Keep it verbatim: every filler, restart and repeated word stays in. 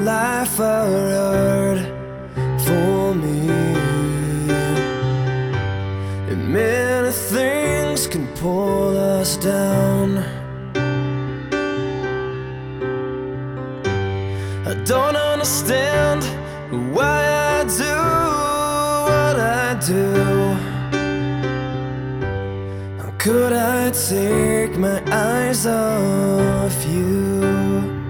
Life are hard for me, and many things can pull us down. I don't understand why I do what I do. How could I take my eyes off you?